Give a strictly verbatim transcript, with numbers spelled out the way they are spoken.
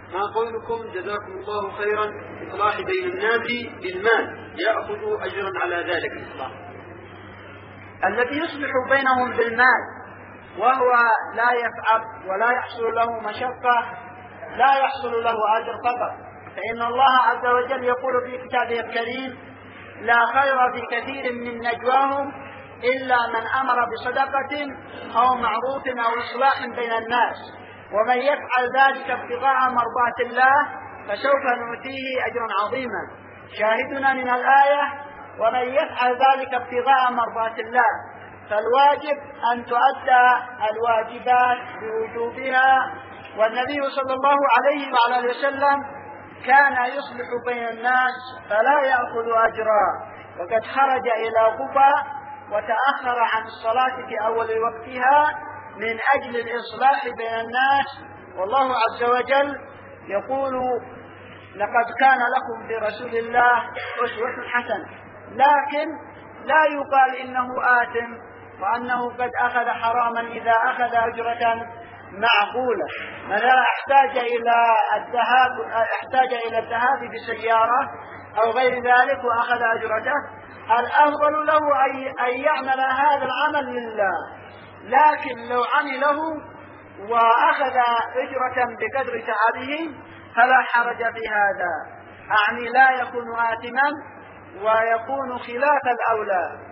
ما قولكم جزاكم الله خيرا إصلاح بين الناس بالمال يأخذ أجرا على ذلك الإصلاح؟ الذي يصلح بينهم بالمال وهو لا يفعل ولا يحصل له مشقة لا يحصل له أجر فقط، فإن الله عز وجل يقول في كتابه الكريم: لا خير في كثير من نجواهم إلا من أمر بصدقة أو معروف أو إصلاح بين الناس، ومن يفعل ذلك ابتغاء مرضات الله فسوف نؤتيه أجرا عظيما. شاهدنا من الآية: ومن يفعل ذلك ابتغاء مرضات الله، فالواجب أن تؤدى الواجبات بوجوبها. والنبي صلى الله عليه وعلى وسلم كان يصلح بين الناس فلا يأخذ أجرا، وقد خرج إلى قباء وتأخر عن الصلاة في أول وقتها من أجل الإصلاح بين الناس. والله عز وجل يقول: لقد كان لكم برسول الله أسوة حسنة، لكن لا يقال إنه آثم وأنه قد أخذ حراما إذا أخذ أجرة معقولة. من لا احتاج إلى الذهاب احتاج إلى الذهاب بسيارة أو غير ذلك وأخذ أجرته، الأفضل له أن يعمل هذا العمل لله، لكن لو عمله وأخذ أجرة بقدر تعبه فلا حرج في هذا، أعني لا يكون آثما ويكون خلاف الأولى.